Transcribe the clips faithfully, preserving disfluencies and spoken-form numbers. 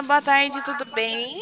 boa tarde, tudo bem?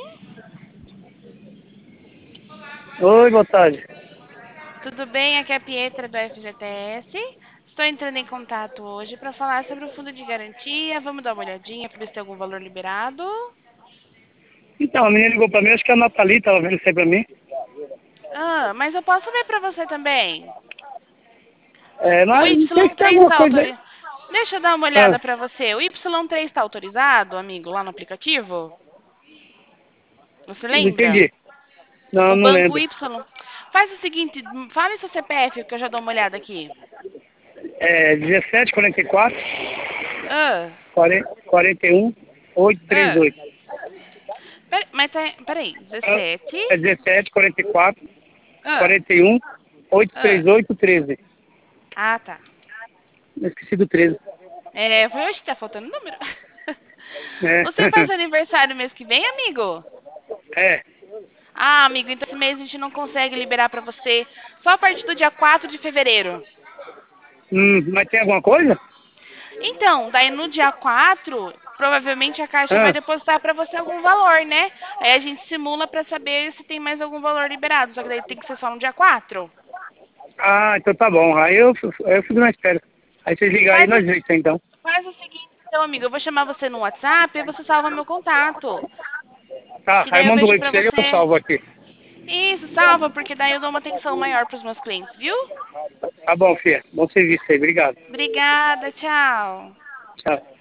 Oi, boa tarde. Tudo bem? Aqui é a Pietra do F G T S. Estou entrando em contato hoje para falar sobre o fundo de garantia. Vamos dar uma olhadinha para ver se tem algum valor liberado. Então, a menina ligou pra mim, acho que a Nathalie tava vendo isso aí pra mim. Ah, mas eu posso ver para você também. É, O mas tem que Y ter três alguma está coisa aí. autorizado. Deixa eu dar uma Ah, olhada para você. O Y três está autorizado, amigo, lá no aplicativo? Você não lembra? entendi. Não, O não banco lembro. Y. Faz o seguinte, fale seu C P F que eu já dou uma olhada aqui. É dezessete, quarenta e quatro, Ah, quarenta e um, oitocentos e trinta e ah. oito. Pera- mas tá, peraí, Ah, dezessete. é dezessete, quarenta e quatro, Ah, quarenta e um, oitocentos e trinta ah. e oito, treze. Ah, tá. Eu esqueci do treze. É, eu falei, oxe, tá faltando número. É. Você faz aniversário mês que vem, amigo? É. Ah, amigo, então esse mês a gente não consegue liberar pra você. Só a partir do dia quatro de fevereiro. Hum, mas tem alguma coisa? Então, daí no dia quatro, provavelmente a Caixa vai Ah, depositar pra você algum valor, né? Aí a gente simula pra saber se tem mais algum valor liberado. Só que daí tem que ser só no dia quatro. ah, então tá bom. Aí eu, aí eu fico na espera. Aí vocês ligam aí e Faz nós o, vemos isso aí, então. faz o seguinte, então, amigo. Eu vou chamar você no WhatsApp e você salva meu contato. Tá, Que aí daí eu manda um vejo oi pra pra você e eu você. salvo aqui. Isso, salva, porque daí eu dou uma atenção maior pros meus clientes, viu? Tá bom, Fia. Bom serviço aí. Obrigado. Obrigada, tchau. Tchau.